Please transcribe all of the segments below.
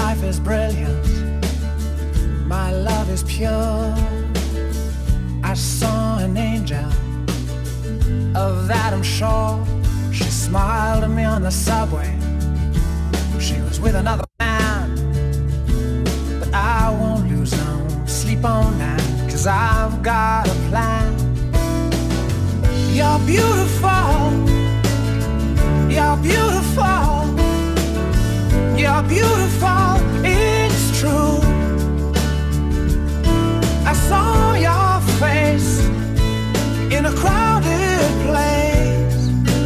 life is brilliant, my love is pure. I saw an angel, of that I'm sure. She smiled at me on the subway. She was with another man, but I won't lose no sleep on that, 'cause I've got a plan. You're beautiful, you're beautiful, you're beautiful, it's true. I saw your face in a crowded place,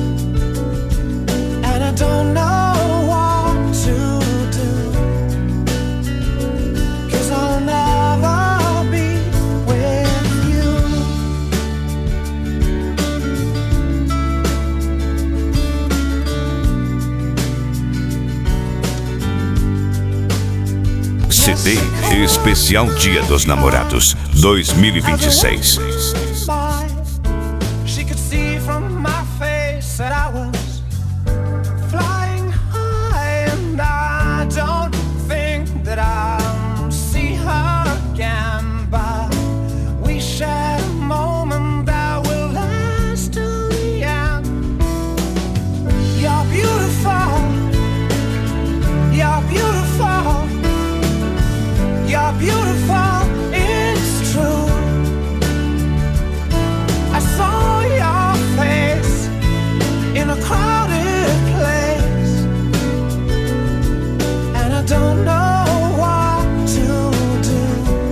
and I don't know what to do, 'cause I'll never be with you. CD Especial Dia dos Namorados 2026. She could see from my face that I was flying high, and I don't think that I'll see her again, but we shared a moment that will last till the end. You're beautiful, you're beautiful, you're beautiful, it's true. I saw your face in a crowded place, and I don't know what to do,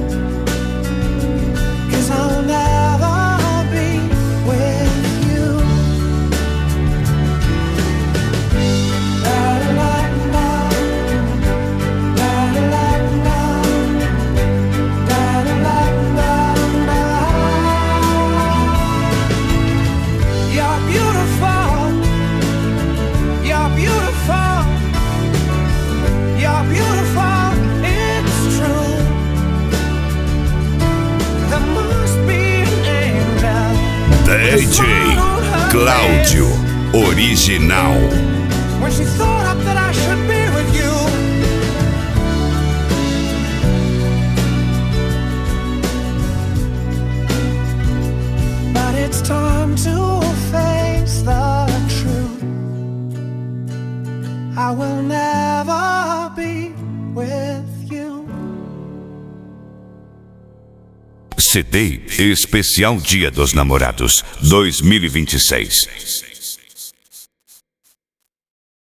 'cause I'll never be with you. You're beautiful, you're beautiful, you're beautiful, it's true. There must be an angel. DJ Cláudio Original. When she thought up that I should be with you. But it's time to face the truth. I will never be with you. CD Especial Dia dos Namorados 2026.